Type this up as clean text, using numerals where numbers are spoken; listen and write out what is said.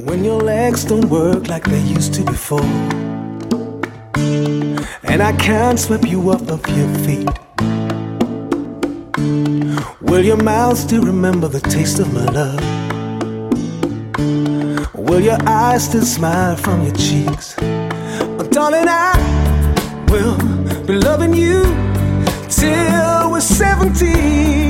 When your legs don't work like they used to before, and I can't sweep you off of your feet, will your mouth still remember the taste of my love? Will your eyes still smile from your cheeks? Oh, darling, I will be loving you till we're 70.